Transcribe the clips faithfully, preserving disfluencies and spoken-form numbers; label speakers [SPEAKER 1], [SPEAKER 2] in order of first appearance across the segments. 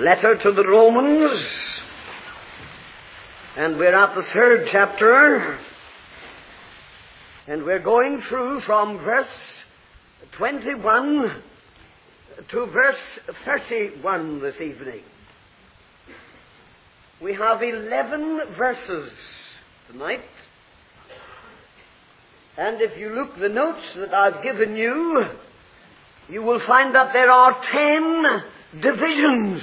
[SPEAKER 1] letter to the Romans, and we're at the third chapter, and we're going through from verse twenty-one to verse thirty-one this evening. We have eleven verses tonight, and if you look the notes that I've given you, you will find that there are ten divisions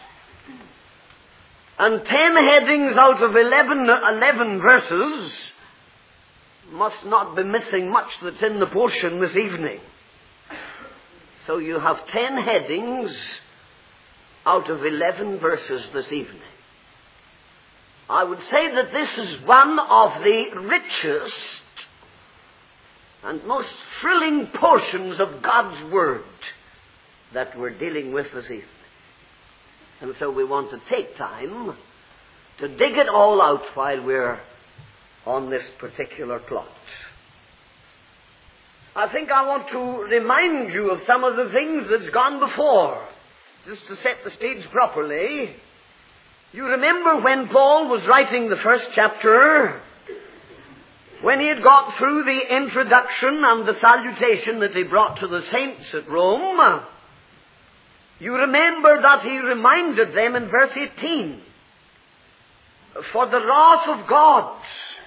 [SPEAKER 1] and ten headings out of eleven, eleven verses. Must not be missing much that's in the portion this evening. So you have ten headings out of eleven verses this evening. I would say that this is one of the richest and most thrilling portions of God's Word that we're dealing with this evening. And so we want to take time to dig it all out while we're on this particular plot. I think I want to remind you of some of the things that's gone before, just to set the stage properly. You remember when Paul was writing the first chapter, when he had got through the introduction and the salutation that he brought to the saints at Rome, you remember that he reminded them in verse eighteen, "For the wrath of God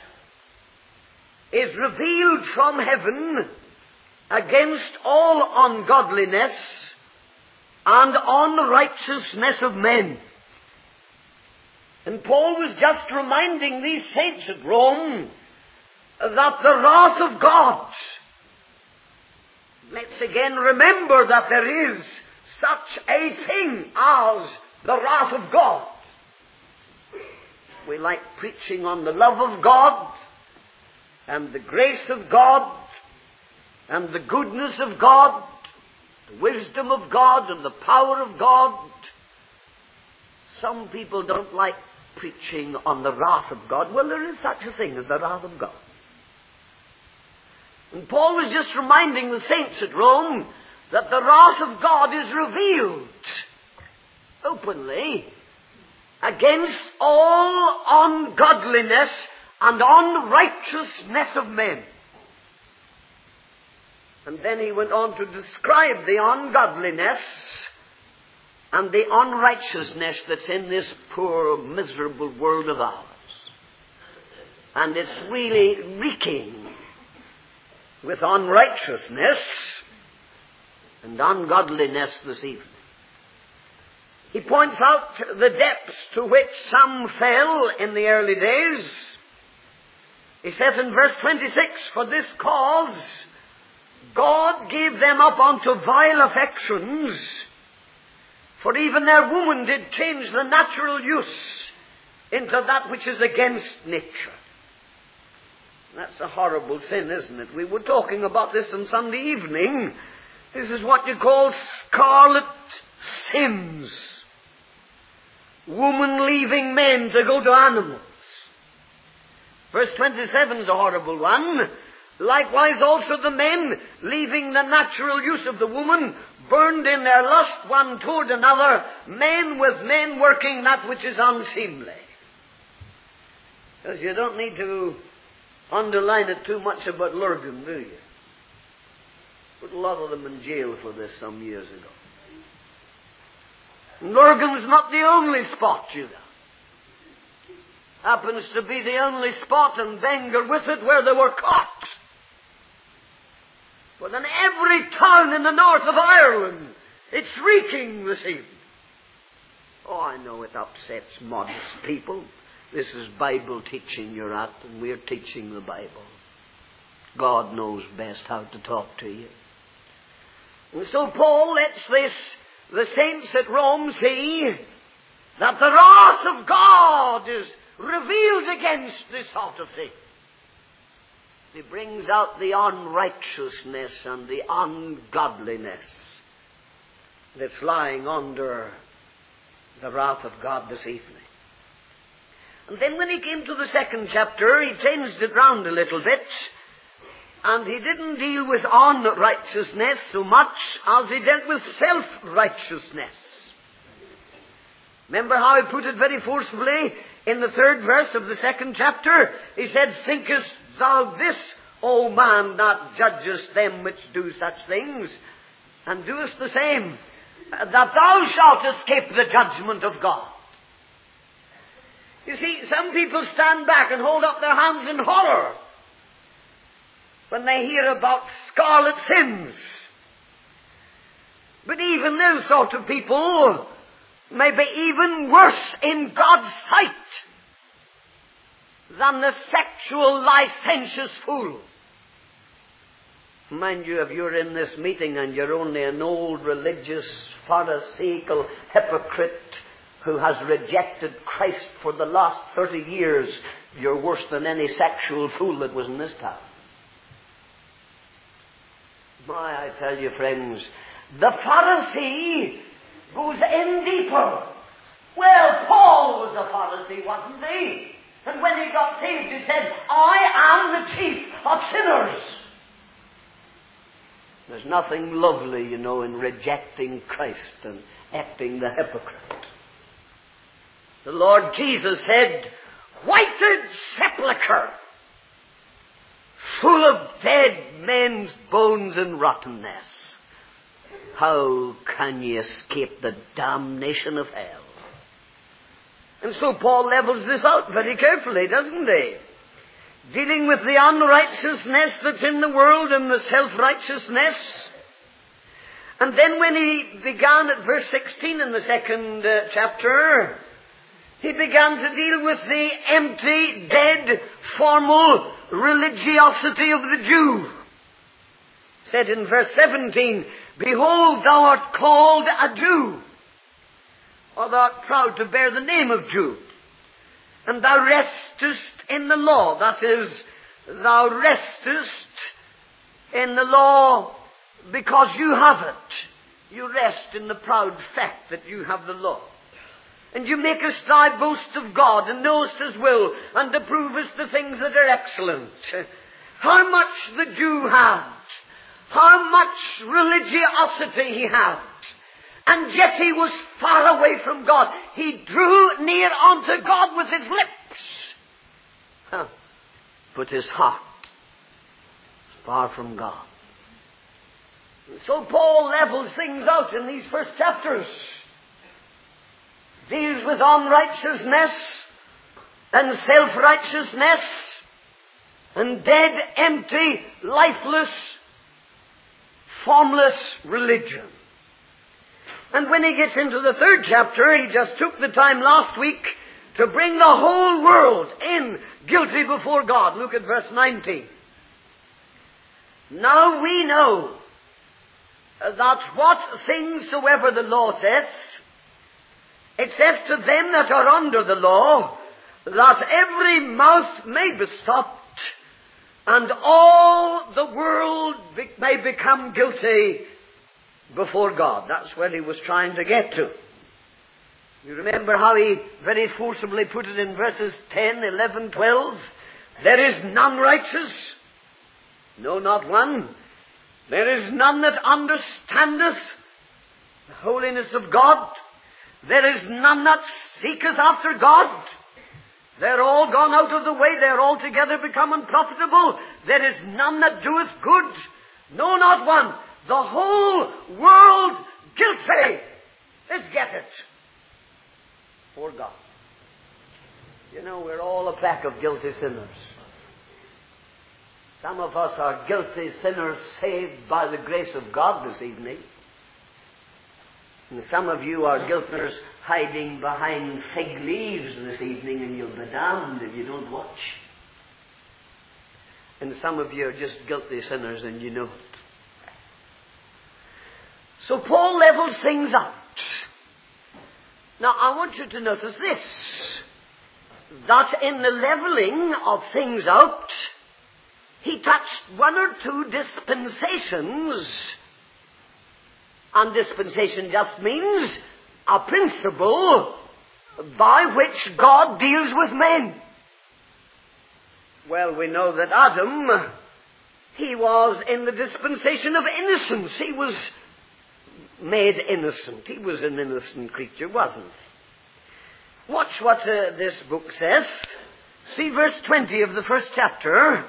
[SPEAKER 1] is revealed from heaven against all ungodliness and unrighteousness of men." And Paul was just reminding these saints at Rome that the wrath of God, let's again remember that there is such a thing as the wrath of God. We like preaching on the love of God and the grace of God and the goodness of God, the wisdom of God and the power of God. Some people don't like preaching on the wrath of God. Well, there is such a thing as the wrath of God. And Paul was just reminding the saints at Rome that the wrath of God is revealed openly against all ungodliness and unrighteousness of men. And then he went on to describe the ungodliness and the unrighteousness that's in this poor, miserable world of ours. And it's really reeking with unrighteousness and ungodliness this evening. He points out the depths to which some fell in the early days. He says in verse twenty-six, "For this cause God gave them up unto vile affections, for even their woman did change the natural use into that which is against nature." That's a horrible sin, isn't it? We were talking about this on Sunday evening. This is what you call scarlet sins. Woman leaving men to go to animals. Verse twenty-seven is a horrible one. "Likewise also the men, leaving the natural use of the woman, burned in their lust one toward another, men with men working that which is unseemly." Because you don't need to underline it too much about Lurgan, do you? Put a lot of them in jail for this some years ago. Lurgan's not the only spot, you know. Happens to be the only spot, and Bangor with it, where they were caught. But in every town in the north of Ireland, it's reeking this evening. Oh, I know it upsets modest people. This is Bible teaching you're at, and we're teaching the Bible. God knows best how to talk to you. And so Paul lets this, the saints at Rome see that the wrath of God is revealed against this sort of thing. He brings out the unrighteousness and the ungodliness that's lying under the wrath of God this evening. And then when he came to the second chapter, he changed it round a little bit, and he didn't deal with unrighteousness so much as he dealt with self-righteousness. Remember how he put it very forcibly in the third verse of the second chapter? He said, thinkest thou this, O man, that judgest them which do such things, and doest the same, that thou shalt escape the judgment of God? You see, some people stand back and hold up their hands in horror when they hear about scarlet sins. But even those sort of people may be even worse in God's sight than the sexual licentious fool. Mind you, if you're in this meeting and you're only an old religious pharisaical hypocrite who has rejected Christ for the last thirty years, you're worse than any sexual fool that was in this town. My, I tell you, friends, the Pharisee goes in deeper. Well, Paul was a Pharisee, wasn't he? And when he got saved, he said, I am the chief of sinners. There's nothing lovely, you know, in rejecting Christ and acting the hypocrite. The Lord Jesus said, whited sepulchre, full of dead men's bones and rottenness. How can ye escape the damnation of hell? And so Paul levels this out very carefully, doesn't he? Dealing with the unrighteousness that's in the world and the self-righteousness. And then when he began at verse sixteen in the second uh, chapter, he began to deal with the empty, dead, formal religiosity of the Jew. Said in verse seventeen, behold, thou art called a Jew, or thou art proud to bear the name of Jew, and thou restest in the law. That is, thou restest in the law because you have it. You rest in the proud fact that you have the law. And you makest thy boast of God, and knowest His will, and approvest the things that are excellent. How much the Jew had, how much religiosity he had, and yet he was far away from God. He drew near unto God with his lips, huh. but his heart was far from God. And so Paul levels things out in these first chapters. Deals with unrighteousness and self-righteousness and dead, empty, lifeless, formless religion. And when he gets into the third chapter, he just took the time last week to bring the whole world in guilty before God. Look at verse nineteen. Now we know that what things soever the law saith, it says to them that are under the law, that every mouth may be stopped, and all the world be- may become guilty before God. That's where he was trying to get to. You remember how he very forcibly put it in verses ten, eleven, twelve? There is none righteous, no, not one. There is none that understandeth the holiness of God. There is none that seeketh after God. They're all gone out of the way. They're altogether become unprofitable. There is none that doeth good. No, not one. The whole world guilty. Let's get it. For God. You know, we're all a pack of guilty sinners. Some of us are guilty sinners saved by the grace of God this evening. And some of you are guilters hiding behind fig leaves this evening, and you'll be damned if you don't watch. And some of you are just guilty sinners and you know it. So Paul levels things out. Now I want you to notice this, that in the leveling of things out, he touched one or two dispensations. And dispensation just means a principle by which God deals with men. Well, we know that Adam, he was in the dispensation of innocence. He was made innocent. He was an innocent creature, wasn't he? Watch what uh, this book says. See verse twenty of the first chapter.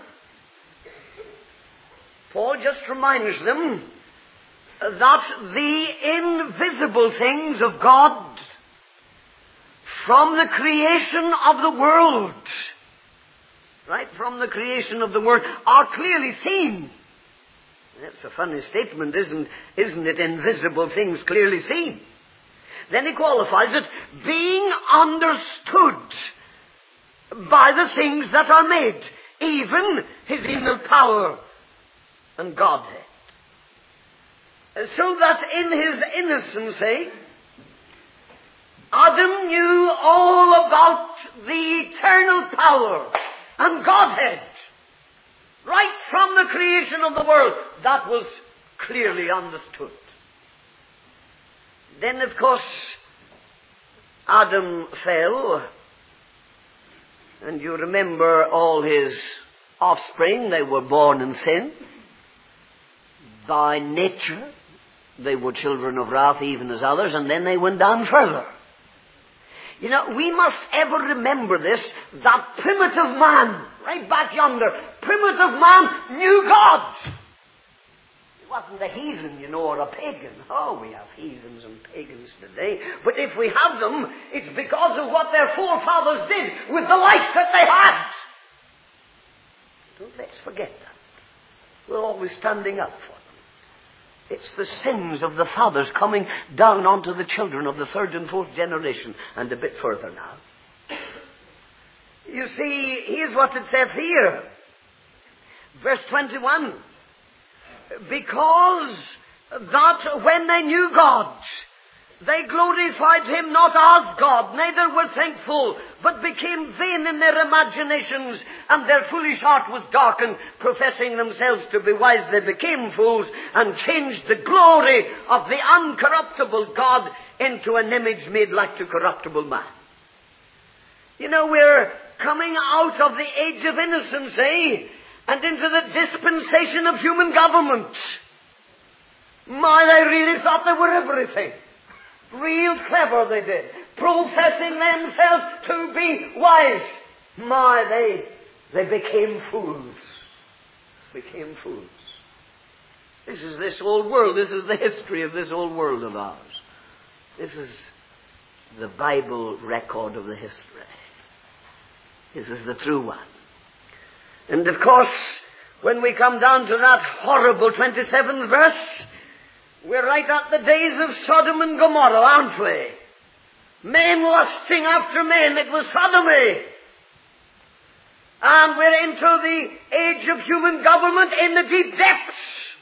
[SPEAKER 1] Paul just reminds them that the invisible things of God from the creation of the world, right, from the creation of the world, are clearly seen. That's a funny statement, isn't, isn't it? Invisible things clearly seen. Then he qualifies it, being understood by the things that are made, even his inner power and Godhead. So that in his innocency, Adam knew all about the eternal power and Godhead. Right from the creation of the world, that was clearly understood. Then, of course, Adam fell, and you remember all his offspring, they were born in sin. By nature, they were children of wrath even as others, and then they went down further. You know, we must ever remember this, that primitive man, right back yonder, primitive man knew God. He wasn't a heathen, you know, or a pagan. Oh, we have heathens and pagans today. But if we have them, it's because of what their forefathers did with the life that they had. Don't let's forget that. We're always standing up for them. It's the sins of the fathers coming down onto the children of the third and fourth generation, and a bit further now. You see, here's what it says here. Verse twenty-one. Because that when they knew God, they glorified him not as God, neither were thankful, but became vain in their imaginations, and their foolish heart was darkened. Professing themselves to be wise, they became fools, and changed the glory of the uncorruptible God into an image made like to corruptible man. You know, we're coming out of the age of innocency and into the dispensation of human government. My, they really thought they were everything. Real clever they did. Professing themselves to be wise. My, they, they became fools. Became fools. This is this old world. This is the history of this old world of ours. This is the Bible record of the history. This is the true one. And of course, when we come down to that horrible twenty-seventh verse, we're right at the days of Sodom and Gomorrah, aren't we? Men lusting after men. It was sodomy. And we're into the age of human government in the deep depths.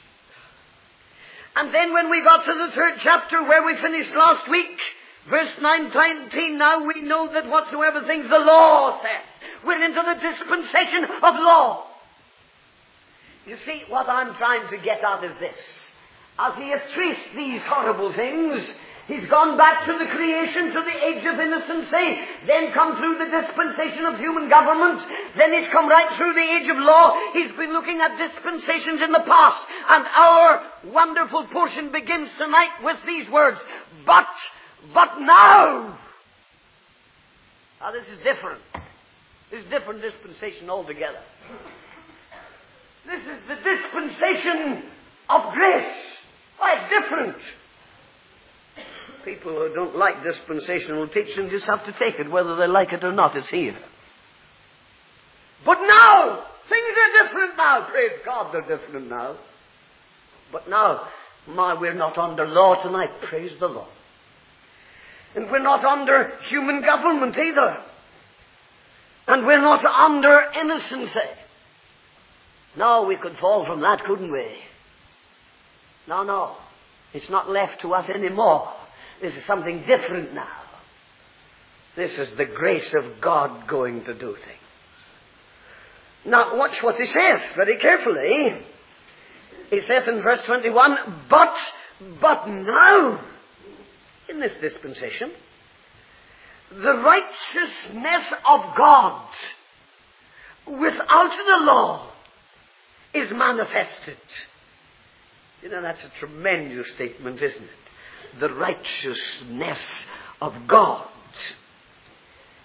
[SPEAKER 1] And then when we got to the third chapter where we finished last week, verse nineteen, now we know that whatsoever things the law says. We're into the dispensation of law. You see, what I'm trying to get at is this. As he has traced these horrible things, he's gone back to the creation, to the age of innocency, then come through the dispensation of human government, then he's come right through the age of law. He's been looking at dispensations in the past, and our wonderful portion begins tonight with these words, but, but now. Now this is different. This is different dispensation altogether. This is the dispensation of grace. Why, it's different. People who don't like dispensational teaching just have to take it, whether they like it or not. It's here. But now, things are different now. Praise God, they're different now. But now, my, we're not under law tonight. Praise the Lord. And we're not under human government either. And we're not under innocency. No, we could fall from that, couldn't we? No, no. It's not left to us anymore. This is something different now. This is the grace of God going to do things. Now, watch what he says very carefully. He says in verse twenty-one, But, but now, in this dispensation, the righteousness of God without the law is manifested. You know, that's a tremendous statement, isn't it? The righteousness of God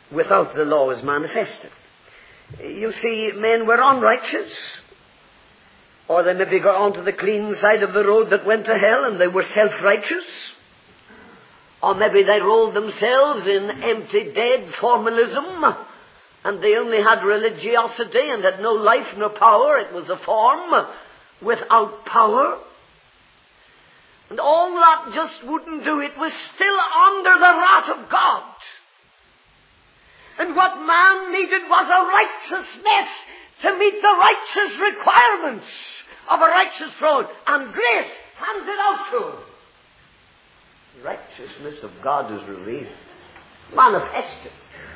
[SPEAKER 1] without the law is manifested. You see, men were unrighteous, or they maybe got onto the clean side of the road that went to hell and they were self-righteous, or maybe they rolled themselves in empty, dead formalism, and they only had religiosity and had no life, no power. It was a form without power. And all that just wouldn't do. It was still under the wrath of God. And what man needed was a righteousness to meet the righteous requirements of a righteous throne. And grace hands it out to him. The righteousness of God is revealed, manifested.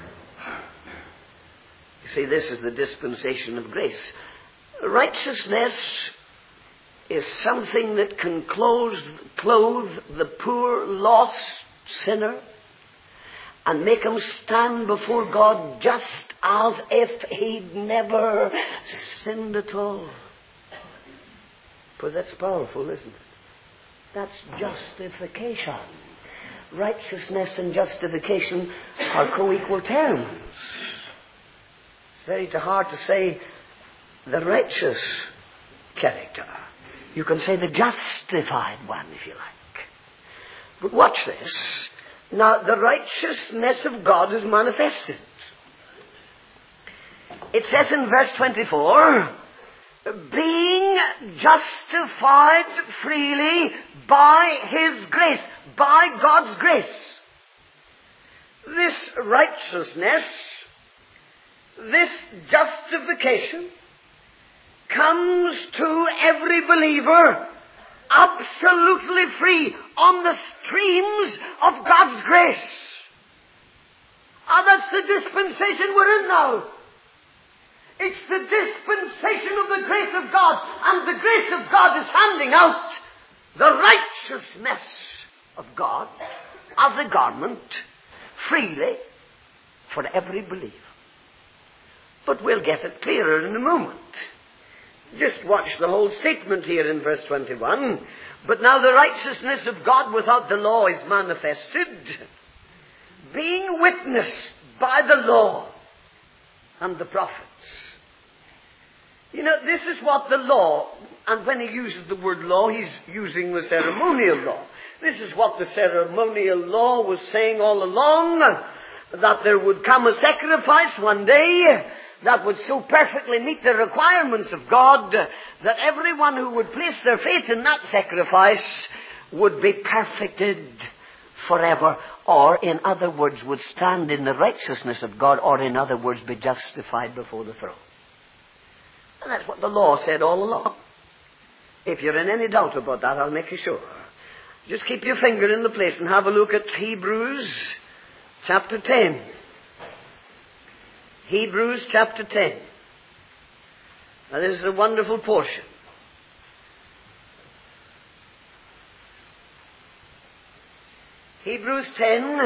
[SPEAKER 1] You see, this is the dispensation of grace. Righteousness is something that can clothe, clothe the poor, lost sinner and make him stand before God just as if he'd never sinned at all. For that's powerful, isn't it? That's justification. Righteousness and justification are co-equal terms. It's very hard to say the righteous character. You can say the justified one, if you like. But watch this. Now, the righteousness of God is manifested. It says in verse twenty-four, being justified freely by His grace, by God's grace. This righteousness, this justification, comes to every believer absolutely free on the streams of God's grace. And that's the dispensation we're in now. It's the dispensation of the grace of God, and the grace of God is handing out the righteousness of God as a garment freely for every believer. But we'll get it clearer in a moment. Just watch the whole statement here in verse twenty-one. But now the righteousness of God without the law is manifested, being witnessed by the law and the prophets. You know, this is what the law, and when he uses the word law, he's using the ceremonial law. This is what the ceremonial law was saying all along, that there would come a sacrifice one day that would so perfectly meet the requirements of God that everyone who would place their faith in that sacrifice would be perfected forever, or in other words, would stand in the righteousness of God, or in other words, be justified before the throne. And that's what the law said all along. If you're in any doubt about that, I'll make you sure. Just keep your finger in the place and have a look at Hebrews chapter ten. Hebrews chapter ten. Now this is a wonderful portion. Hebrews ten,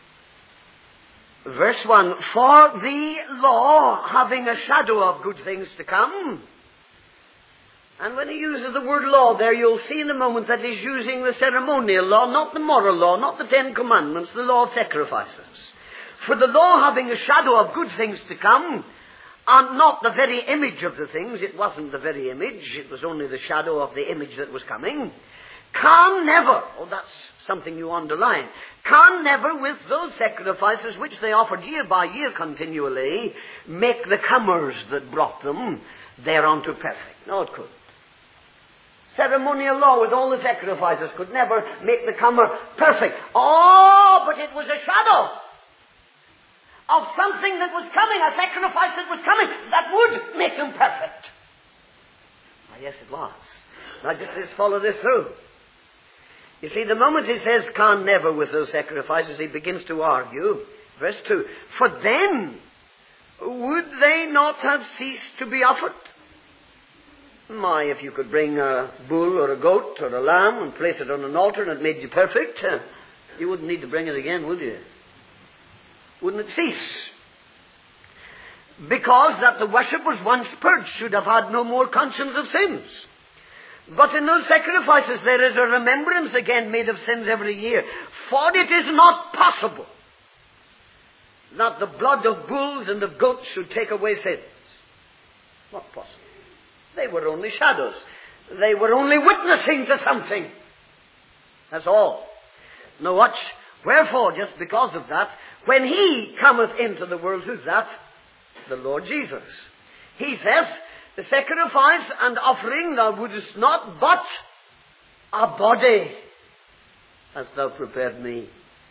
[SPEAKER 1] verse one. For the law, having a shadow of good things to come. And when he uses the word law there, you'll see in a moment that he's using the ceremonial law, not the moral law, not the Ten Commandments, the law of sacrifices. For the law, having a shadow of good things to come, and not the very image of the things, it wasn't the very image, it was only the shadow of the image that was coming, can never, oh that's something you underline, can never with those sacrifices which they offered year by year continually, make the comers that brought them thereunto perfect. No, it couldn't. Ceremonial law with all the sacrifices could never make the comer perfect. Oh, but it was a shadow of something that was coming, a sacrifice that was coming, that would make them perfect. Oh, yes, it was. Now just let's follow this through. You see, the moment he says can never with those sacrifices, he begins to argue. Verse two. For then would they not have ceased to be offered? My, if you could bring a bull or a goat or a lamb and place it on an altar and it made you perfect, you wouldn't need to bring it again, would you? Wouldn't it cease? Because that the worshippers once purged should have had no more conscience of sins. But in those sacrifices there is a remembrance again made of sins every year. For it is not possible that the blood of bulls and of goats should take away sins. Not possible. They were only shadows. They were only witnessing to something. That's all. Now watch. Wherefore, just because of that, when he cometh into the world, who's that? The Lord Jesus. He says, the sacrifice and offering thou wouldest not, but a body hast thou prepared me.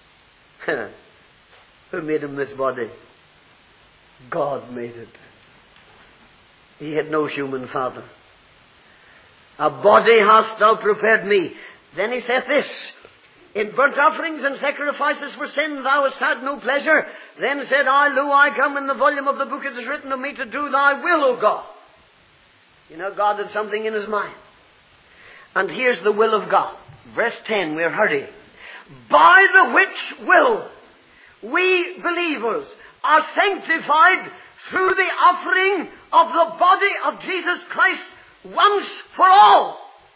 [SPEAKER 1] Who made him this body? God made it. He had no human father. A body hast thou prepared me. Then he saith this, in burnt offerings and sacrifices for sin thou hast had no pleasure. Then said I, lo, I come, in the volume of the book it is written of me to do thy will, O God. You know, God had something in his mind. And here's the will of God. Verse ten, we're hurrying. By the which will we believers are sanctified through the offering of the body of Jesus Christ once for all.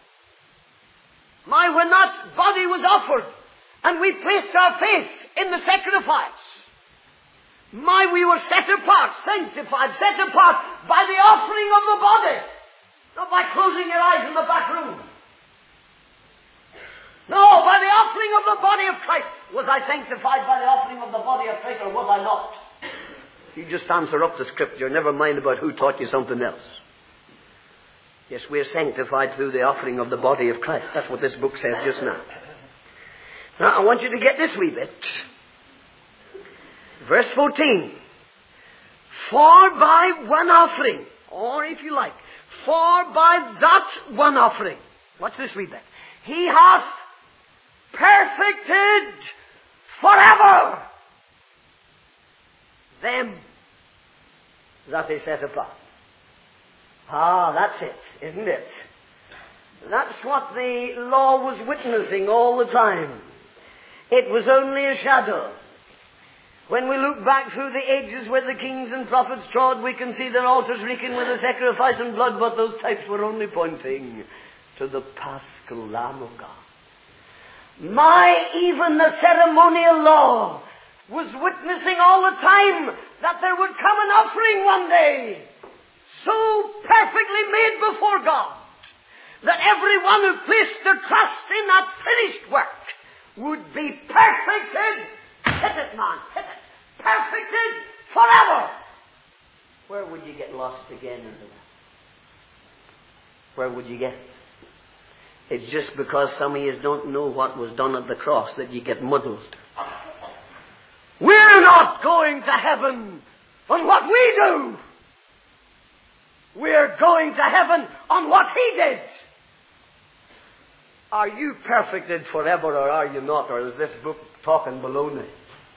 [SPEAKER 1] My, when that body was offered and we placed our faith in the sacrifice, my, we were set apart, sanctified, set apart by the offering of the body, not by closing your eyes in the back room. No, by the offering of the body of Christ. Was I sanctified by the offering of the body of Christ, or was I not? You just answer up the Scripture, never mind about who taught you something else. Yes, we're sanctified through the offering of the body of Christ. That's what this book says just now. Now, I want you to get this wee bit. Verse fourteen. For by one offering, or if you like, for by that one offering, what's this wee bit? He hath perfected forever them that he set apart. Ah, that's it, isn't it? That's what the law was witnessing all the time. It was only a shadow. When we look back through the ages where the kings and prophets trod, we can see their altars reeking with the sacrifice and blood, but those types were only pointing to the paschal Lamb of God. My, even the ceremonial law was witnessing all the time that there would come an offering one day, so perfectly made before God, that everyone who placed their trust in that finished work would be perfected. Hit it, man, hit it. Perfected forever. Where would you get lost again into that? Where would you get it? It's just because some of you don't know what was done at the cross that you get muddled. We're not going to heaven on what we do. We're going to heaven on what He did. Are you perfected forever, or are you not? Or is this book talking baloney?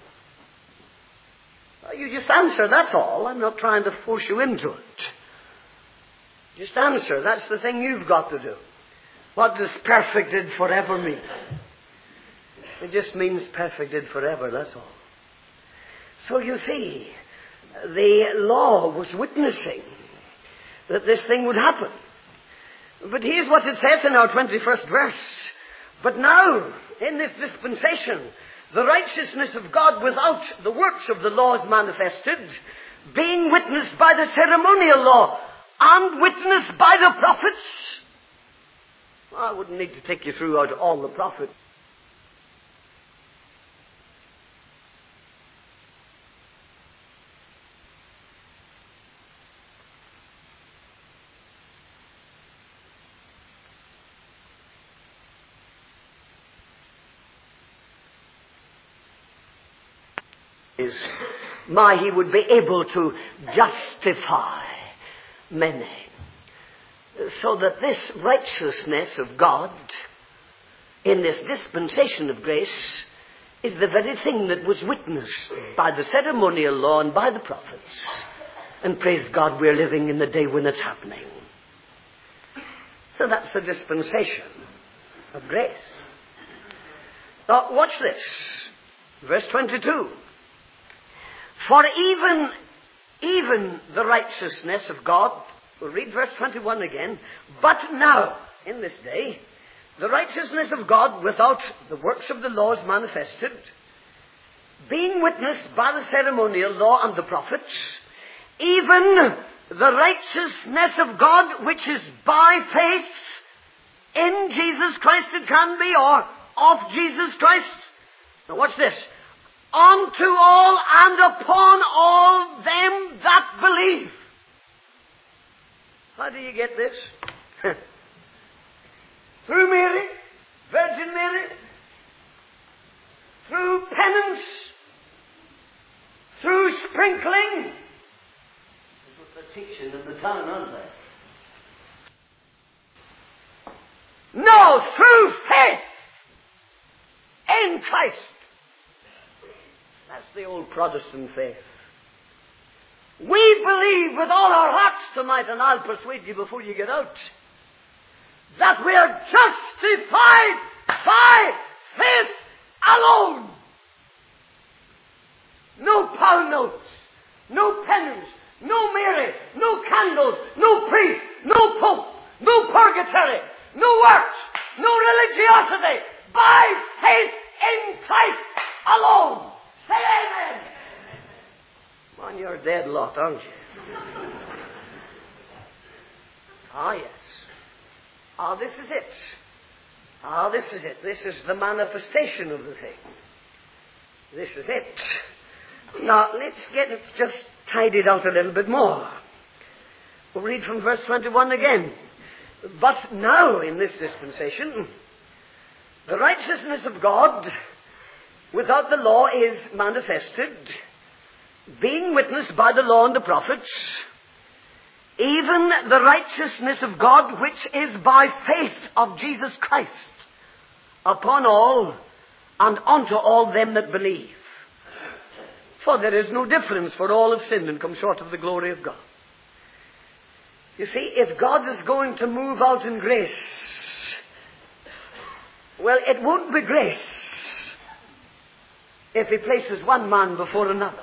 [SPEAKER 1] You just answer, that's all. I'm not trying to force you into it. Just answer. That's the thing you've got to do. What does perfected forever mean? It just means perfected forever, that's all. So you see, the law was witnessing that this thing would happen. But here's what it says in our twenty-first verse. But now, in this dispensation, the righteousness of God without the works of the law is manifested, being witnessed by the ceremonial law and witnessed by the prophets. I wouldn't need to take you through out all the prophets. Is my, he would be able to justify many. So that this righteousness of God in this dispensation of grace is the very thing that was witnessed by the ceremonial law and by the prophets. And praise God, we're living in the day when it's happening. So that's the dispensation of grace. Now, watch this. Verse twenty-two. For even, even the righteousness of God, we'll read verse twenty-one again. But now, in this day, the righteousness of God without the works of the law is manifested, being witnessed by the ceremonial law and the prophets, even the righteousness of God which is by faith in Jesus Christ it can be, or of Jesus Christ. Now watch this. Unto all and upon all them that believe. How do you get this? Through Mary, Virgin Mary, through penance, through sprinkling. That's what they're teaching in the town, aren't they? No, through faith in Christ. That's the old Protestant faith. We believe with all our hearts tonight, and I'll persuade you before you get out, that we are justified by faith alone. No pound notes, no penance, no Mary, no candles, no priest, no pope, no purgatory, no works, no religiosity, by faith in Christ alone. Say amen. Man, you're a dead lot, aren't you? Ah, yes. Ah, this is it. Ah, this is it. This is the manifestation of the thing. This is it. Now, let's get it just tidied out a little bit more. We'll read from verse twenty-one again. But now, in this dispensation, the righteousness of God without the law is manifested, being witnessed by the law and the prophets, even the righteousness of God which is by faith of Jesus Christ, upon all and unto all them that believe. For there is no difference, for all have sinned and come short of the glory of God. You see, if God is going to move out in grace, well, it won't be grace if He places one man before another.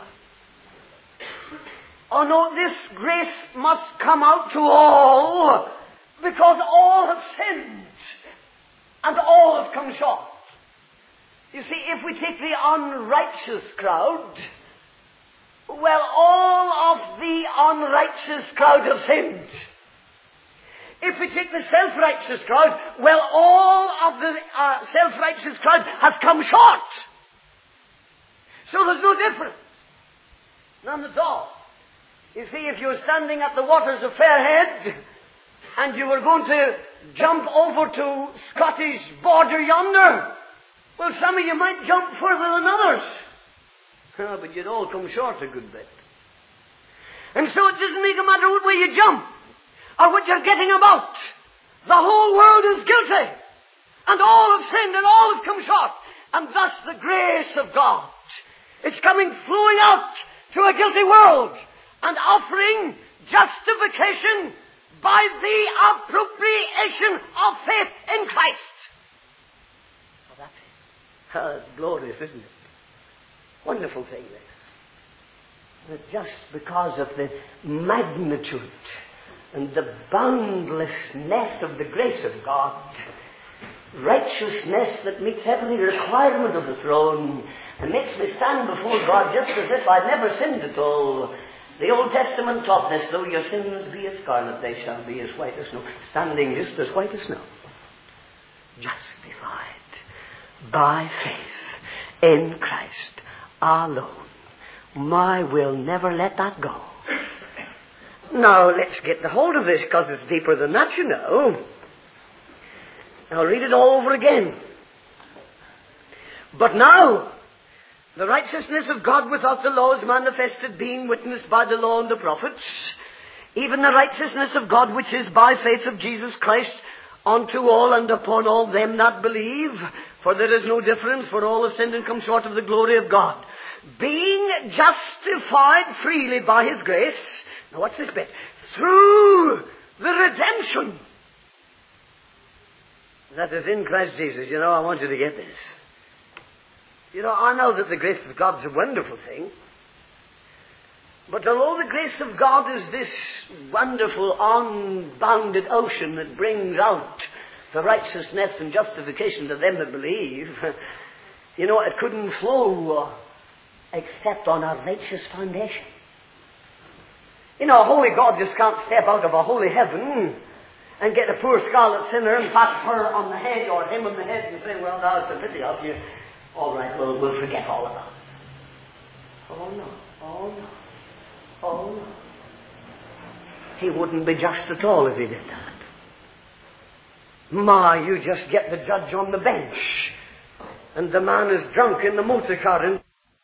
[SPEAKER 1] Oh no, this grace must come out to all, because all have sinned and all have come short. You see, if we take the unrighteous crowd, well, all of the unrighteous crowd have sinned. If we take the self-righteous crowd, well, all of the uh, self-righteous crowd has come short. So there's no difference. None at all. You see, if you're standing at the waters of Fairhead and you were going to jump over to Scottish border yonder, well, some of you might jump further than others. Oh, but you'd all come short a good bit. And so it doesn't make a matter what way you jump or what you're getting about. The whole world is guilty. And all have sinned and all have come short. And thus the grace of God is coming flowing out to a guilty world and offering justification by the appropriation of faith in Christ. Oh, that's it. Oh, that's glorious, isn't it? Wonderful thing, this. That just because of the magnitude and the boundlessness of the grace of God, righteousness that meets every requirement of the throne and makes me stand before God just as if I'd never sinned at all. The Old Testament taught this, though your sins be as scarlet, they shall be as white as snow. Standing just as white as snow. Justified by faith in Christ alone. My will never let that go. Now, let's get the hold of this, because it's deeper than that, you know. I'll read it all over again. But now, the righteousness of God without the law is manifested, being witnessed by the law and the prophets, even the righteousness of God which is by faith of Jesus Christ unto all and upon all them that believe. For there is no difference, for all have sinned and come short of the glory of God. Being justified freely by His grace. Now what's this bit? Through the redemption that is in Christ Jesus. You know, I want you to get this. You know, I know that the grace of God is a wonderful thing. But although the grace of God is this wonderful, unbounded ocean that brings out the righteousness and justification to them that believe, you know, it couldn't flow except on a righteous foundation. You know, a holy God just can't step out of a holy heaven and get a poor scarlet sinner and pat her on the head or him on the head and say, well, now it's a pity of you. All right, well, we'll forget all about it. Oh, no. Oh, no. Oh, no. He wouldn't be just at all if he did that. My, you just get the judge on the bench and the man is drunk in the motor car and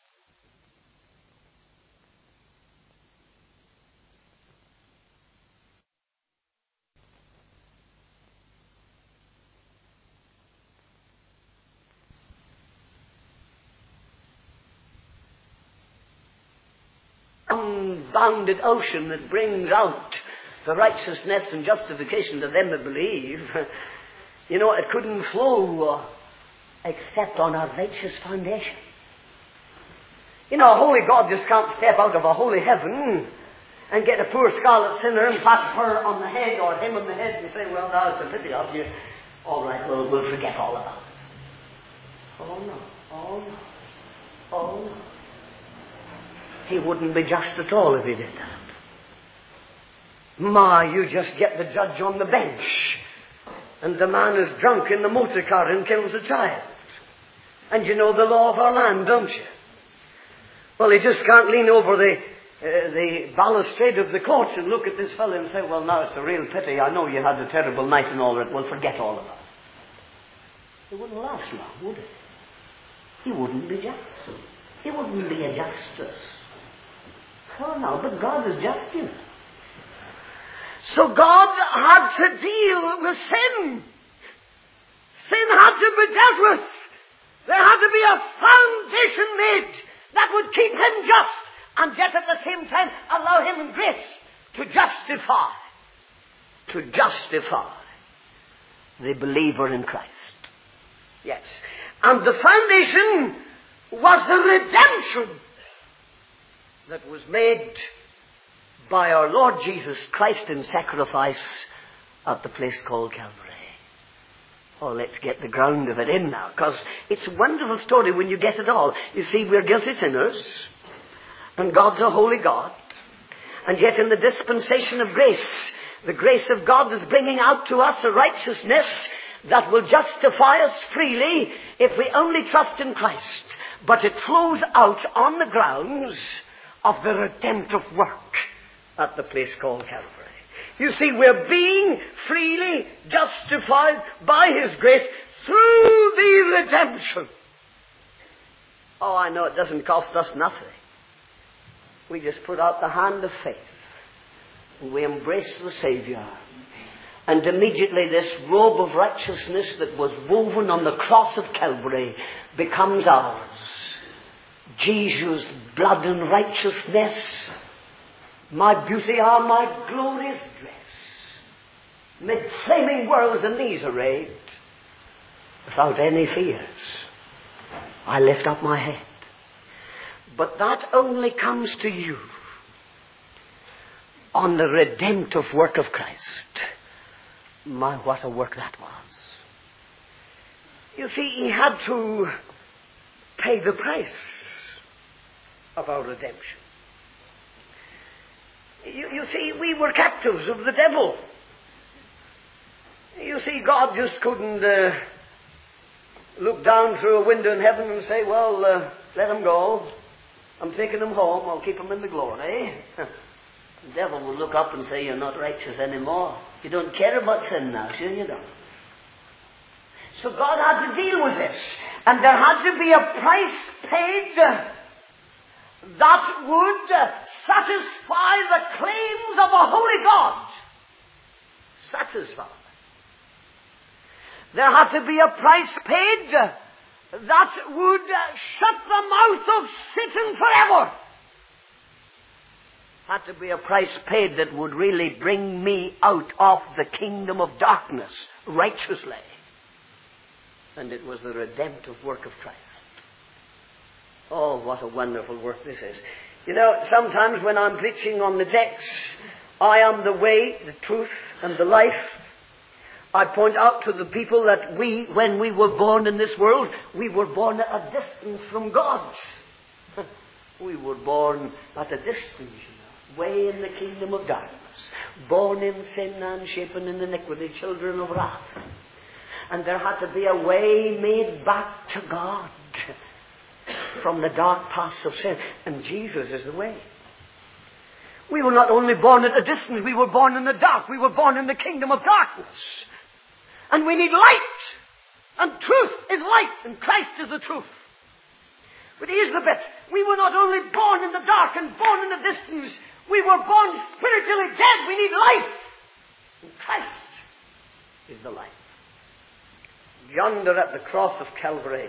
[SPEAKER 1] unbounded ocean that brings out the righteousness and justification to them that believe. You know, it couldn't flow uh, except on a righteous foundation. You know, a holy God just can't step out of a holy heaven and get a poor scarlet sinner and pat her on the head or him on the head and say, well, now it's a pity of you. All right, well, we'll forget all about it. Oh, no. Oh, no. Oh, no. He wouldn't be just at all if he did that. My, you just get the judge on the bench and the man is drunk in the motor car and kills a child. And you know the law of our land, don't you? Well, he just can't lean over the uh, the balustrade of the court and look at this fellow and say, well, now it's a real pity. I know you had a terrible night and all that. We'll forget all about it. It wouldn't last long, would it? He wouldn't be just. He wouldn't be a justice. Oh, no, but God is just, you know. So God had to deal with sin. Sin had to be dealt with. There had to be a foundation made that would keep him just and yet at the same time allow him grace to justify, to justify the believer in Christ. Yes. And the foundation was the redemption that was made by our Lord Jesus Christ in sacrifice at the place called Calvary. Oh, let's get the ground of it in now, because it's a wonderful story when you get it all. You see, we're guilty sinners, and God's a holy God. And yet in the dispensation of grace, the grace of God is bringing out to us a righteousness that will justify us freely if we only trust in Christ. But it flows out on the grounds of the redemptive work at the place called Calvary. You see, we're being freely justified by His grace through the redemption. Oh, I know it doesn't cost us nothing. We just put out the hand of faith and we embrace the Savior. And immediately this robe of righteousness that was woven on the cross of Calvary becomes ours. Jesus' blood and righteousness, my beauty are my glorious dress. Mid flaming worlds in these arrayed, without any fears, I lift up my head. But that only comes to you on the redemptive work of Christ. My, what a work that was. You see, He had to pay the price of our redemption. You, you see, we were captives of the devil. You see, God just couldn't uh, look down through a window in heaven and say, well, uh, let him go. I'm taking him home. I'll keep him in the glory. The devil will look up and say, you're not righteous anymore. You don't care about sin now, sure you don't. So God had to deal with this. And there had to be a price paid that would satisfy the claims of a holy God. Satisfy. There had to be a price paid that would shut the mouth of Satan forever. Had to be a price paid that would really bring me out of the kingdom of darkness righteously. And it was the redemptive work of Christ. Oh, what a wonderful work this is. You know, sometimes when I'm preaching on the text, I am the way, the truth, and the life, I point out to the people that we, when we were born in this world, we were born at a distance from God. We were born at a distance, you know, way in the kingdom of darkness. Born in sin and shapen in iniquity, children of wrath. And there had to be a way made back to God from the dark paths of sin. And Jesus is the way. We were not only born at a distance, we were born in the dark. We were born in the kingdom of darkness. And we need light. And truth is light, and Christ is the truth. But here's the bit. We were not only born in the dark and born in the distance, we were born spiritually dead. We need life. And Christ is the life. Yonder at the cross of Calvary,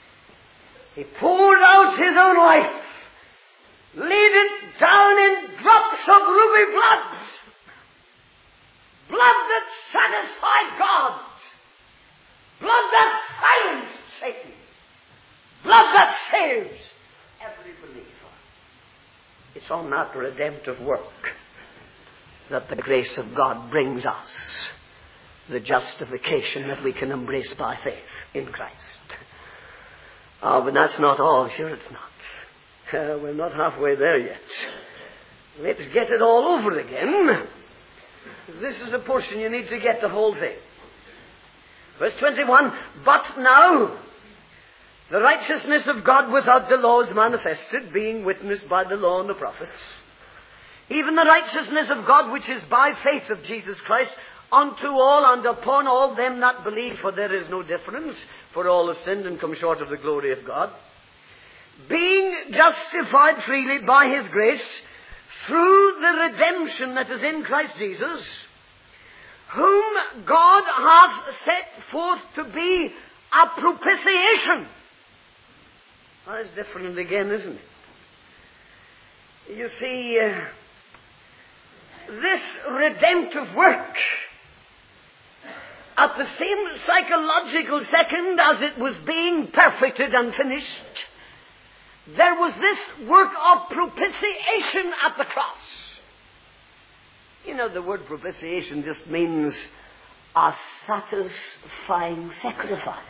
[SPEAKER 1] He poured out His own life, laid it down in drops of ruby blood. Blood that satisfied God. Blood that silenced Satan. Blood that saves every believer. It's on that redemptive work that the grace of God brings us the justification that we can embrace by faith in Christ. Oh, but that's not all. Sure it's not. Uh, we're not halfway there yet. Let's get it all over again. This is a portion you need to get the whole thing. Verse twenty-one, but now the righteousness of God without the law is manifested, being witnessed by the law and the prophets. Even the righteousness of God which is by faith of Jesus Christ, unto all and upon all them that believe, for there is no difference, for all have sinned and come short of the glory of God. Being justified freely by His grace, through the redemption that is in Christ Jesus, whom God hath set forth to be a propitiation. Well, that's different again, isn't it? You see, uh, this redemptive work, at the same psychological second as it was being perfected and finished, there was this work of propitiation at the cross. You know, the word propitiation just means a satisfying sacrifice.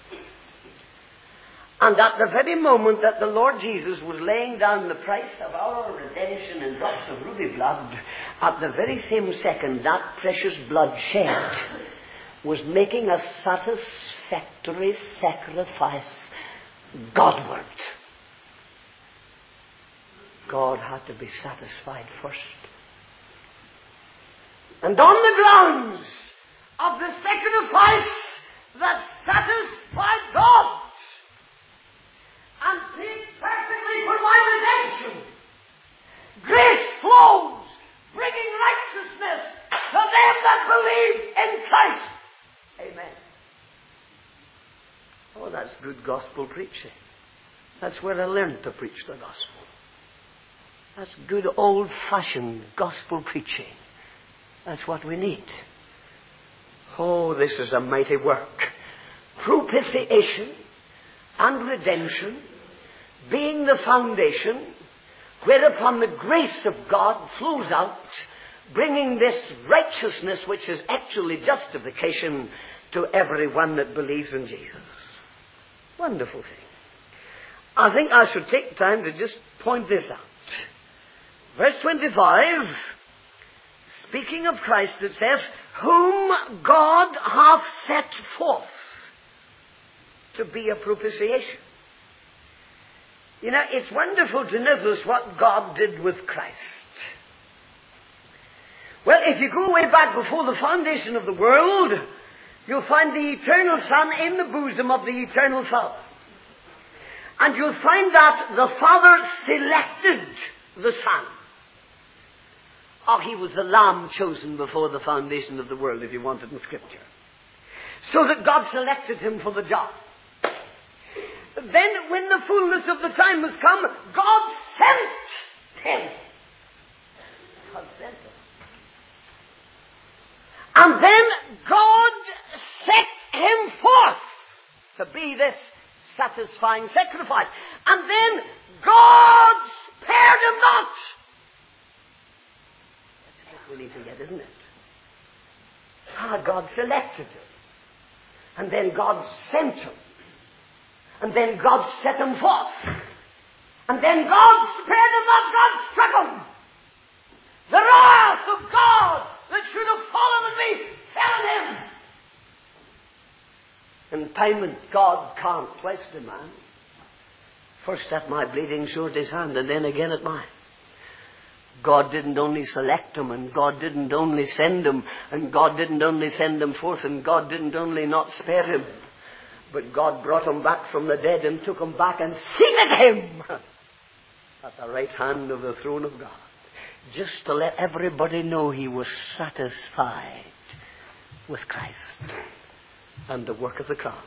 [SPEAKER 1] And at the very moment that the Lord Jesus was laying down the price of our redemption in drops of ruby blood, at the very same second that precious blood shed was making a satisfactory sacrifice Godward. God had to be satisfied first. And on the grounds of the sacrifice that satisfied God and paid perfectly for my redemption, grace flows, bringing righteousness to them that believe in Christ. Amen. Oh, that's good gospel preaching. That's where I learned to preach the gospel. That's good old-fashioned gospel preaching. That's what we need. Oh, this is a mighty work. Propitiation and redemption being the foundation whereupon the grace of God flows out, bringing this righteousness, which is actually justification, to everyone that believes in Jesus. Wonderful thing. I think I should take time to just point this out. Verse twenty-five, speaking of Christ, it says, whom God hath set forth to be a propitiation. You know, it's wonderful to notice what God did with Christ. Well, if you go way back before the foundation of the world, you'll find the eternal Son in the bosom of the eternal Father. And you'll find that the Father selected the Son. Oh, He was the Lamb chosen before the foundation of the world, if you want it in Scripture. So that God selected Him for the job. Then, when the fullness of the time was come, God sent Him. God sent Him. And then God set Him forth to be this satisfying sacrifice. And then God spared Him not. That's what we need to get, isn't it? Ah, God selected Him. And then God sent Him. And then God set Him forth. And then God spared him not, God struck him. The wrath of God that should have fallen on me fell on him. In payment, God can't waste a man. First at my bleeding sword his hand, and then again at mine. God didn't only select him, and God didn't only send him, and God didn't only send him forth, and God didn't only not spare him, but God brought him back from the dead and took him back and seated him at the right hand of the throne of God, just to let everybody know he was satisfied with Christ and the work of the cross.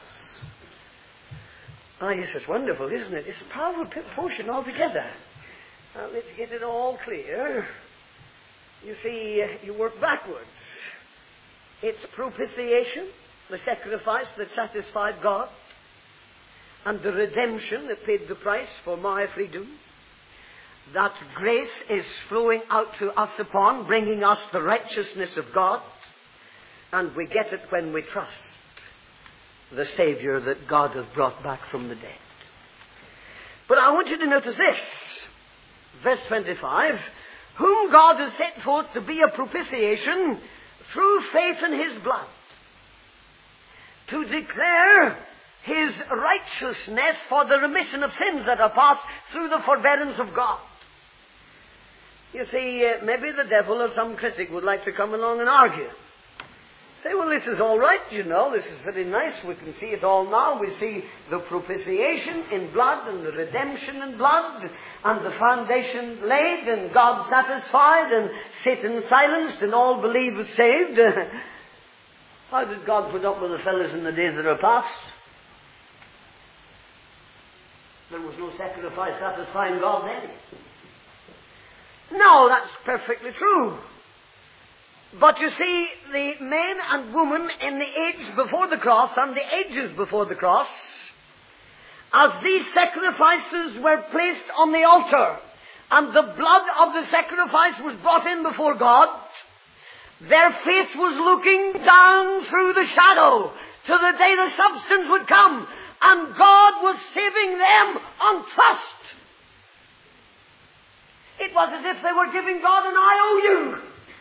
[SPEAKER 1] Ah, yes, it's wonderful, isn't it? It's a powerful portion altogether. Now, let's get it all clear. You see, uh, you work backwards. It's propitiation, the sacrifice that satisfied God, and the redemption that paid the price for my freedom. That grace is flowing out to us upon, bringing us the righteousness of God, and we get it when we trust the Savior that God has brought back from the dead. But I want you to notice this. Verse twenty-five, whom God has set forth to be a propitiation through faith in his blood, to declare his righteousness for the remission of sins that are past through the forbearance of God. You see, uh, maybe the devil or some critic would like to come along and argue. Say, well, this is all right, you know, this is very nice, we can see it all now. We see the propitiation in blood and the redemption in blood and the foundation laid and God satisfied and Satan silenced and all believers saved. How did God put up with the fellows in the days that are past? There was no sacrifice satisfying God then. No, that's perfectly true. But you see, the men and women in the age before the cross and the ages before the cross, as these sacrifices were placed on the altar and the blood of the sacrifice was brought in before God, their faith was looking down through the shadow to the day the substance would come, and God was saving them on trust. It was as if they were giving God an I O U.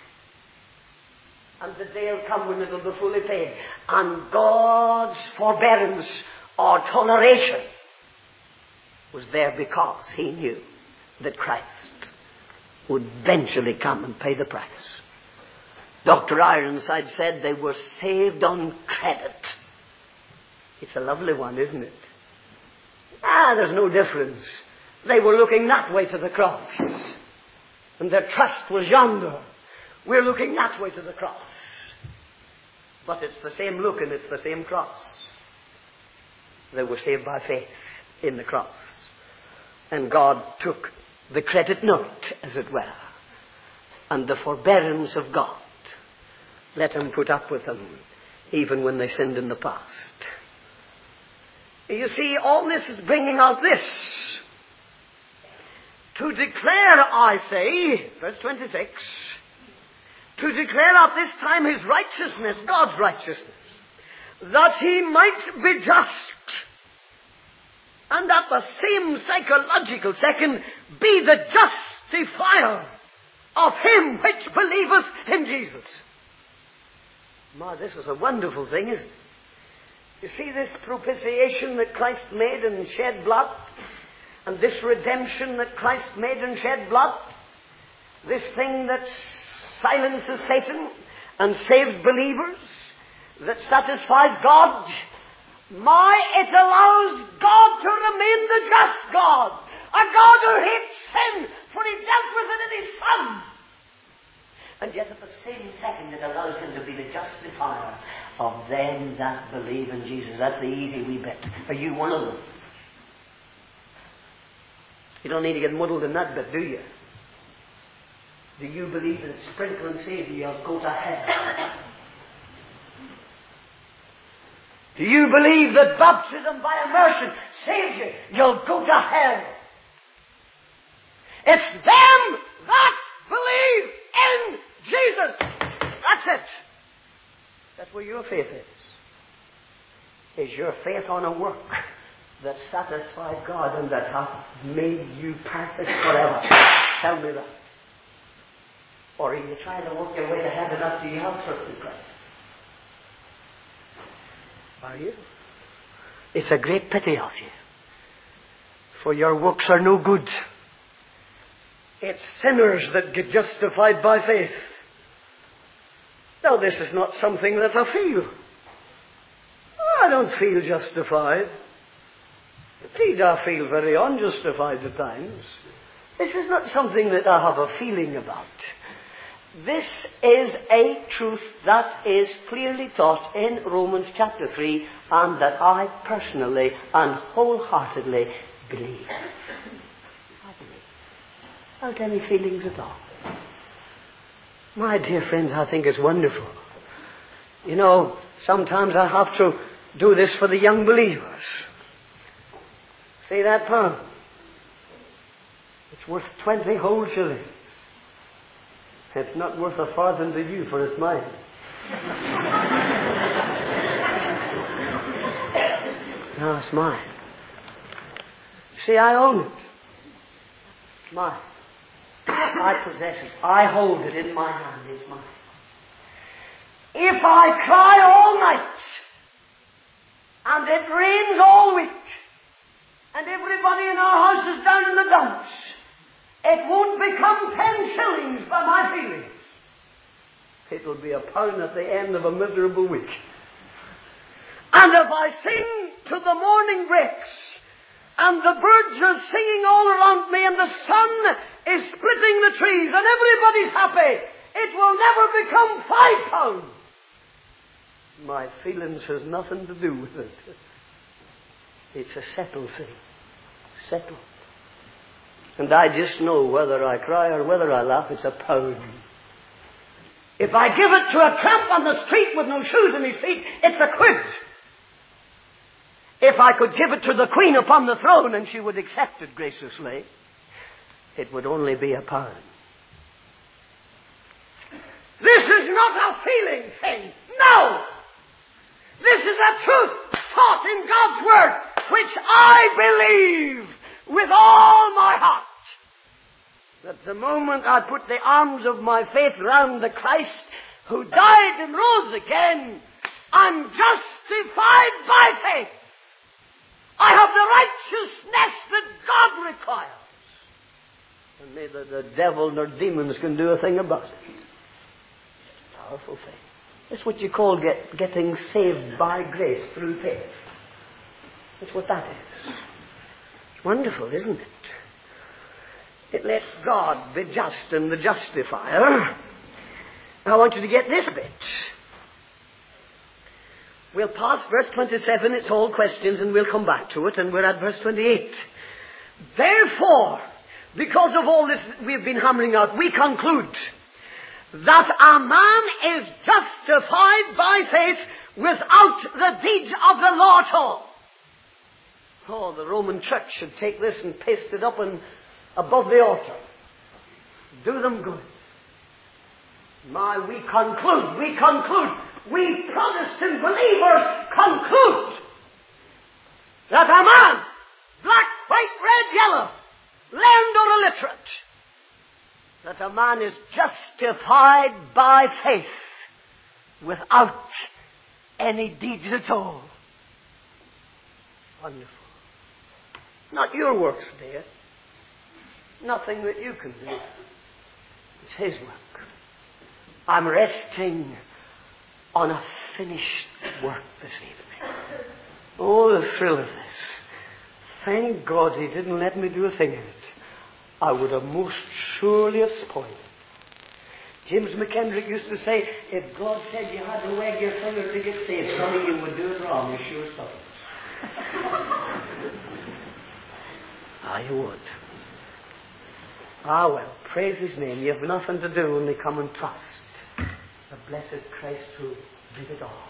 [SPEAKER 1] And the day will come when it will be fully paid. And God's forbearance or toleration was there because he knew that Christ would eventually come and pay the price. Doctor Ironside said they were saved on credit. It's a lovely one, isn't it? Ah, there's no difference. They were looking that way to the cross. And their trust was yonder. We're looking that way to the cross. But it's the same look and it's the same cross. They were saved by faith in the cross. And God took the credit note, as it were, and the forbearance of God. Let him put up with them, even when they sinned in the past. You see, all this is bringing out this. To declare, I say, verse twenty-six, to declare at this time his righteousness, God's righteousness, that he might be just, and at the same psychological second be the justifier of him which believeth in Jesus. My, this is a wonderful thing, isn't it? You see this propitiation that Christ made and shed blood, and this redemption that Christ made and shed blood, this thing that silences Satan and saves believers, that satisfies God, my, it allows God to remain the just God, a God who hates sin, for he dealt with it in his Son. And yet at the same second it allows him to be the justifier of them that believe in Jesus. That's the easy wee bit. Are you one of them? You don't need to get muddled in that bit, do you? Do you believe that sprinkling saves you, you'll go to hell? Do you believe that baptism by immersion saves you, you'll go to hell? It's them that believe in Jesus. That's it. That's where your faith is. Is your faith on a work that satisfied God and that hath made you perfect forever? Tell me that. Or are you trying to work your way to heaven after you have trusted Christ? Are you? It's a great pity of you. For your works are no good. It's sinners that get justified by faith. Now, this is not something that I feel. I don't feel justified. Indeed, I feel very unjustified at times. This is not something that I have a feeling about. This is a truth that is clearly taught in Romans chapter three, and that I personally and wholeheartedly believe. I believe. Without any feelings at all. My dear friends, I think it's wonderful. You know, sometimes I have to do this for the young believers. See that pound? It's worth twenty whole shillings. It's not worth a farthing to you, for it's mine. No, it's mine. See, I own it. Mine. I possess it. I hold it in my hand. It's mine. If I cry all night, and it rains all week, and everybody in our house is down in the dumps, it won't become ten shillings by my feelings. It'll be a pound at the end of a miserable week. And if I sing till the morning breaks, and the birds are singing all around me, and the sun is splitting the trees, and everybody's happy, it will never become five pounds. My feelings has nothing to do with it. It's a settled thing. Settled. And I just know whether I cry or whether I laugh, it's a pound. If I give it to a tramp on the street with no shoes in his feet, it's a quid. If I could give it to the Queen upon the throne and she would accept it graciously, it would only be a pound. This is not a feeling thing. No! This is a truth taught in God's Word, which I believe with all my heart. That the moment I put the arms of my faith round the Christ who died and rose again, I'm justified by faith. I have the righteousness that God requires. And neither the devil nor demons can do a thing about it. It's a powerful thing. It's what you call get, getting saved by grace through faith. That's what that is. It's wonderful, isn't it? It lets God be just and the justifier. I want you to get this bit. We'll pass verse twenty-seven, it's all questions, and we'll come back to it, and we're at verse twenty-eight. Therefore, because of all this we've been hammering out, we conclude that a man is justified by faith without the deeds of the law at all. Oh, the Roman Church should take this and paste it up and above the altar. Do them good. My, we conclude, we conclude, we Protestant believers conclude that a man, black, white, red, yellow, learned or illiterate, that a man is justified by faith without any deeds at all. Wonderful. Not your works, dear. Nothing that you can do. It's His work. I'm resting on a finished work this evening. Oh, the thrill of this. Thank God He didn't let me do a thing in it. I would have most surely have spoiled it. James McKendrick used to say, if God said you had to wag your finger to get saved, some of you would do it wrong. You sure stop it. Ah, you would. Ah, well, praise His name. You have nothing to do, only come and trust the blessed Christ who did it all.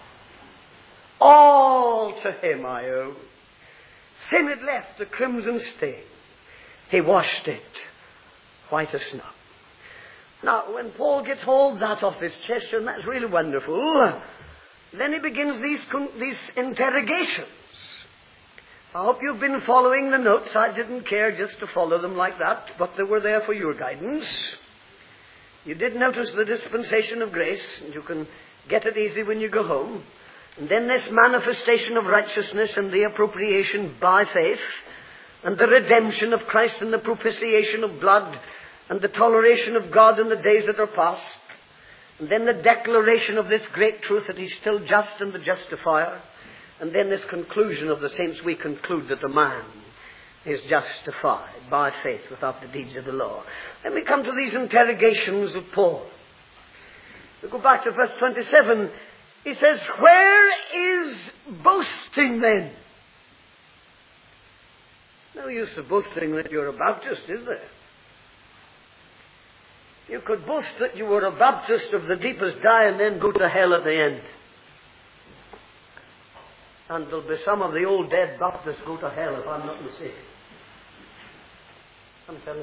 [SPEAKER 1] All to Him I owe. Sin had left a crimson stain. He washed it white as snow. Now, when Paul gets all that off his chest, and that's really wonderful, then he begins these, these interrogations. I hope you've been following the notes. I didn't care just to follow them like that, but they were there for your guidance. You did notice the dispensation of grace, and you can get it easy when you go home. And then this manifestation of righteousness and the appropriation by faith, and the redemption of Christ and the propitiation of blood, and the toleration of God in the days that are past. And then the declaration of this great truth that He's still just and the justifier. And then this conclusion of the saints, we conclude that the man is justified by faith without the deeds of the law. Then we come to these interrogations of Paul. We go back to verse twenty-seven. He says, where is boasting then? No use of boasting that you're a Baptist, is there? You could boast that you were a Baptist of the deepest dye and then go to hell at the end. And there'll be some of the old dead Baptists go to hell, if I'm not mistaken. I'm telling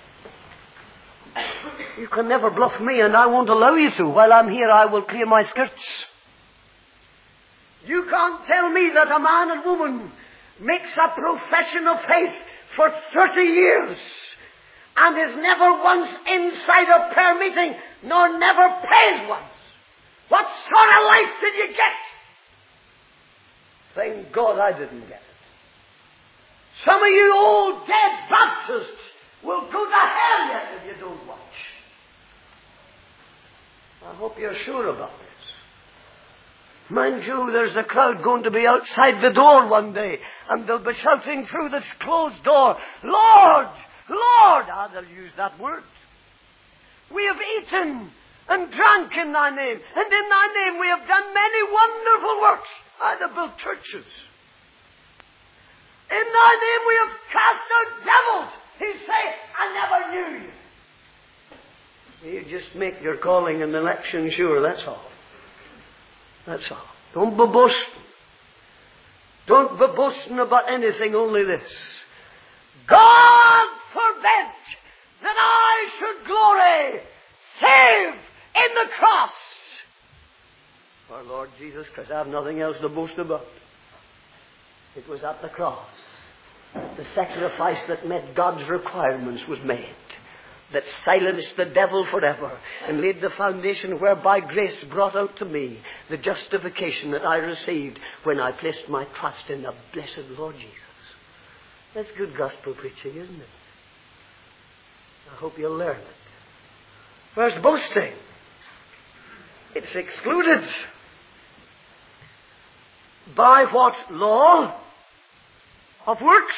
[SPEAKER 1] you. You can never bluff me, and I won't allow you to. While I'm here, I will clear my skirts. You can't tell me that a man and woman makes a profession of faith for thirty years and is never once inside a prayer meeting, nor never prays once. What sort of life did you get? Thank God I didn't get it. Some of you old dead Baptists will go to hell yet if you don't watch. I hope you're sure about this. Mind you, there's a crowd going to be outside the door one day, and they'll be shouting through this closed door, Lord, Lord! Ah, they'll use that word. We have eaten and drunk in thy name, and in thy name we have done many wonderful works. I have built churches. In thy name we have cast out devils. He say, I never knew you. You just make your calling and election sure, that's all. That's all. Don't be boasting. Don't be boasting about anything, only this. God forbid that I should glory save in the cross. Our Lord Jesus Christ, I have nothing else to boast about. It was at the cross. The sacrifice that met God's requirements was made, that silenced the devil forever and laid the foundation whereby grace brought out to me the justification that I received when I placed my trust in the blessed Lord Jesus. That's good gospel preaching, isn't it? I hope you'll learn it. Where's boasting? It's excluded. By what law? Of works?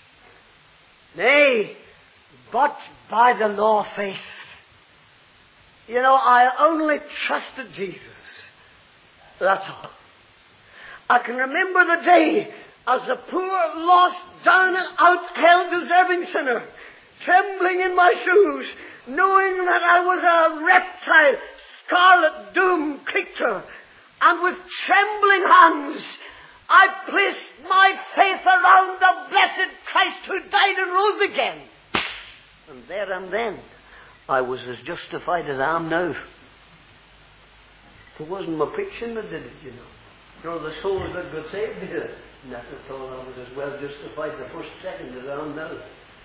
[SPEAKER 1] Nay, but by the law of faith. You know, I only trusted Jesus. That's all. I can remember the day as a poor, lost, down and out, hell-deserving sinner, trembling in my shoes, knowing that I was a reptile, scarlet doomed creature, and with trembling hands, I placed my faith around the blessed Christ who died and rose again. And there and then, I was as justified as I am now. It wasn't my preaching that did it, you know. Nor the souls that got saved did it. Not at all. I was as well justified the first second as I am now.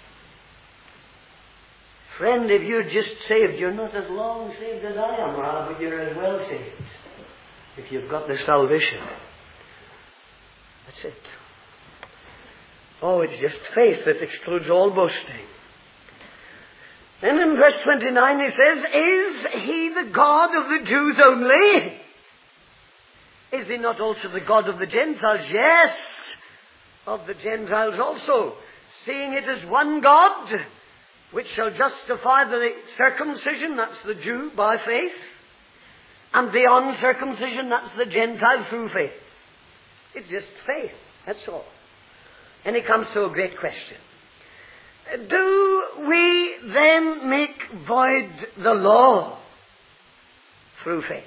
[SPEAKER 1] Friend, if you're just saved, you're not as long saved as I am, but you're as well saved. If you've got the salvation. That's it. Oh, it's just faith that excludes all boasting. Then in verse twenty-nine he says, is he the God of the Jews only? Is he not also the God of the Gentiles? Yes, of the Gentiles also. Seeing it is one God, which shall justify the circumcision, that's the Jew, by faith, and the uncircumcision, that's the Gentile, through faith. It's just faith, that's all. And it comes to a great question. Do we then make void the law through faith?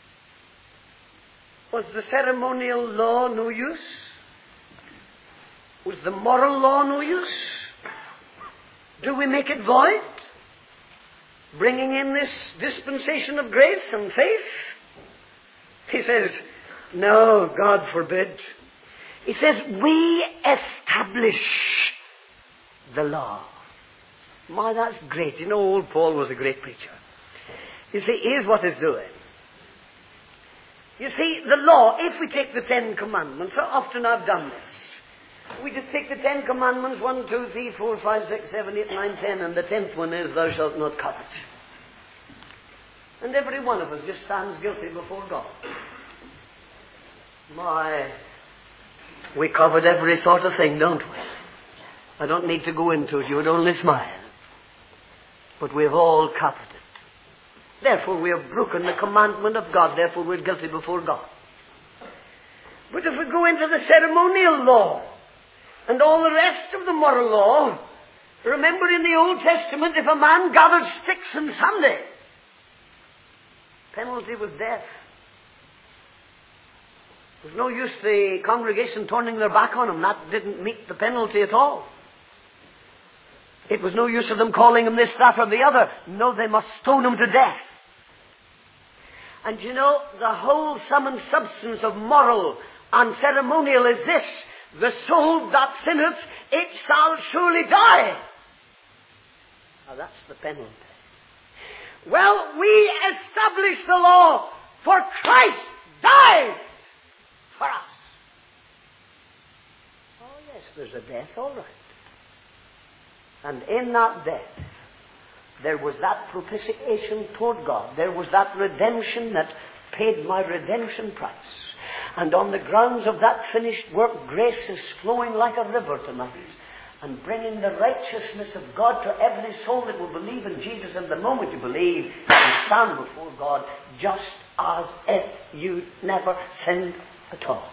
[SPEAKER 1] Was the ceremonial law no use? Was the moral law no use? Do we make it void? Bringing in this dispensation of grace and faith? He says, no, God forbid. He says, we establish the law. My, that's great. You know, old Paul was a great preacher. You see, here's what he's doing. You see, the law, if we take the Ten Commandments, how often I've done this. We just take the Ten Commandments, one, two, three, four, five, six, seven, eight, nine, ten, and the tenth one is, thou shalt not covet. And every one of us just stands guilty before God. My, we covet every sort of thing, don't we? I don't need to go into it. You would only smile. But we've all coveted. Therefore we have broken the commandment of God. Therefore we're guilty before God. But if we go into the ceremonial law and all the rest of the moral law, remember in the Old Testament, if a man gathered sticks on Sunday, penalty was death. There was no use the congregation turning their back on him. That didn't meet the penalty at all. It was no use of them calling him this, that, or the other. No, they must stone him to death. And you know, the whole sum and substance of moral and ceremonial is this: the soul that sinneth, it shall surely die. Now that's the penalty. Well, we establish the law, for Christ died for us. Oh yes, there's a death, all right. And in that death, there was that propitiation toward God. There was that redemption that paid my redemption price. And on the grounds of that finished work, grace is flowing like a river tonight and bringing the righteousness of God to every soul that will believe in Jesus. And the moment you believe, you stand before God just as if you never sinned at all.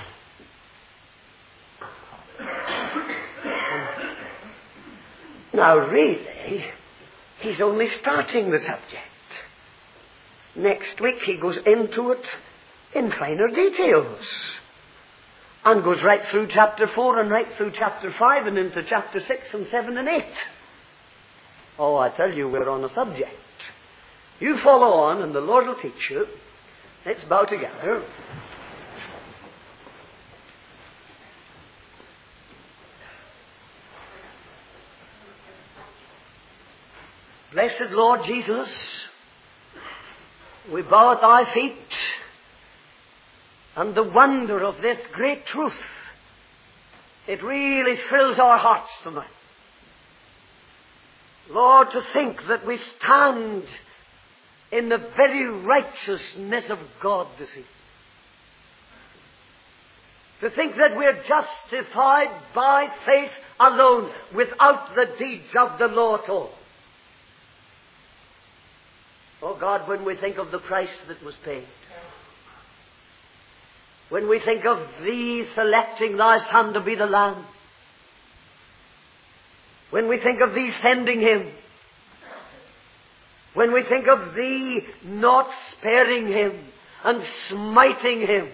[SPEAKER 1] Now really, he's only starting the subject. Next week he goes into it in finer details. And goes right through chapter four and right through chapter five and into chapter six and seven and eight. Oh, I tell you, we're on a subject. You follow on and the Lord will teach you. Let's bow together. Blessed Lord Jesus, we bow at thy feet, and the wonder of this great truth, it really fills our hearts tonight. Lord, to think that we stand in the very righteousness of God this evening. To think that we're justified by faith alone, without the deeds of the law at all. Oh God, when we think of the price that was paid, when we think of Thee selecting Thy Son to be the Lamb, when we think of Thee sending Him, when we think of Thee not sparing Him and smiting Him,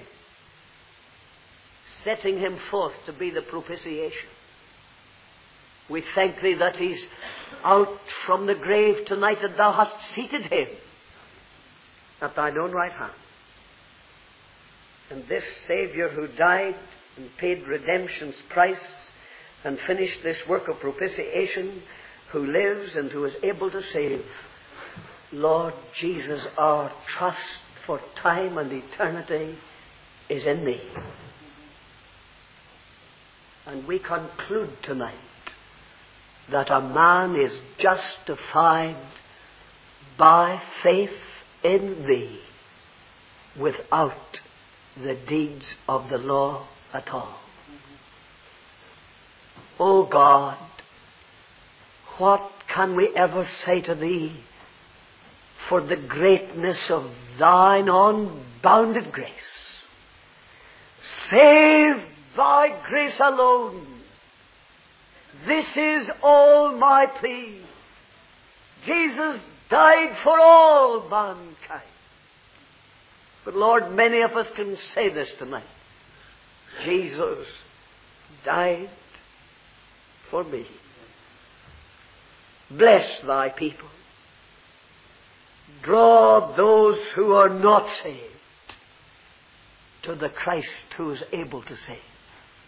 [SPEAKER 1] setting Him forth to be the propitiation, we thank Thee that He's out from the grave tonight and Thou hast seated Him at Thine own right hand. And this Saviour who died and paid redemption's price and finished this work of propitiation, who lives and who is able to save, Lord Jesus, our trust for time and eternity is in Thee. And we conclude tonight that a man is justified by faith in Thee without the deeds of the law at all. O God, what can we ever say to Thee for the greatness of Thine unbounded grace? Save by grace alone. This is all my plea. Jesus died for all mankind. But Lord, many of us can say this tonight. Jesus died for me. Bless Thy people. Draw those who are not saved to the Christ who is able to save.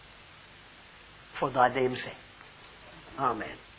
[SPEAKER 1] for thy name's sake. Amen.